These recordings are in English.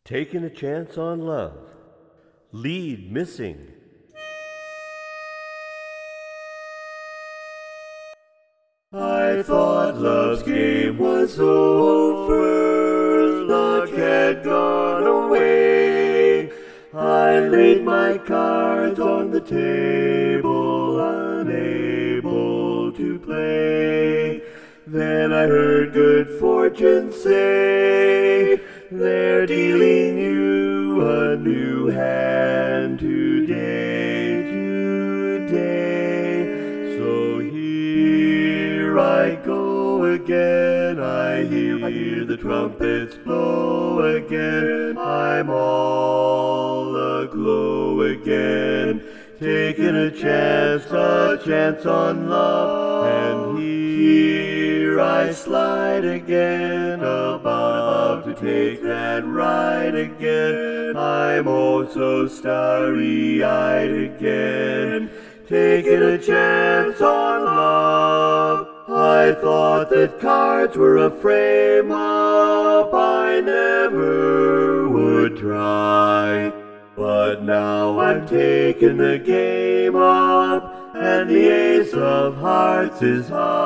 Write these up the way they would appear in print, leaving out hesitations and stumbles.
Taking a chance on love. Lead missing. I thought love's game was over, luck had gone away. I laid my cards on the table, unable to play. Then I heard good fortune say, they're dealing you a new hand today. So here I go again, I hear the trumpets blow again. I'm all aglow again, taking a chance on love. And here I slide again, about to take that ride again. I'm oh so starry-eyed again, taking a chance on love. I thought that cards were a frame-up I never would try. But now I'm taking the game up, and the ace of hearts is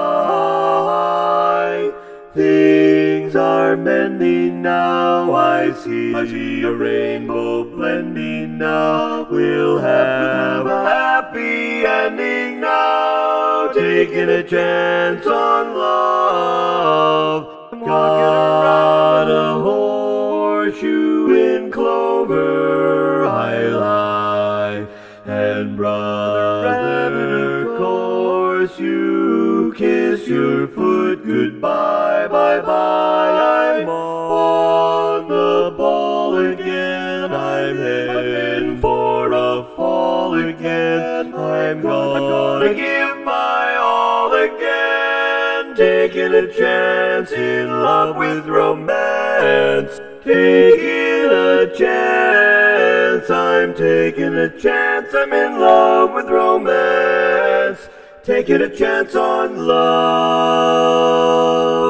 high. Things are mending now, I see a rainbow blending now. We'll have a happy ending now, taking a chance on love. Got a horseshoe in clover, I lie. And brother, of course you kiss your foot goodbye, bye-bye. I'm on the ball again, I'm heading for a fall again. I'm gonna give my all again, taking a chance in love with romance. Taking a chance, I'm taking a chance, I'm in love with romance. Taking a chance on love.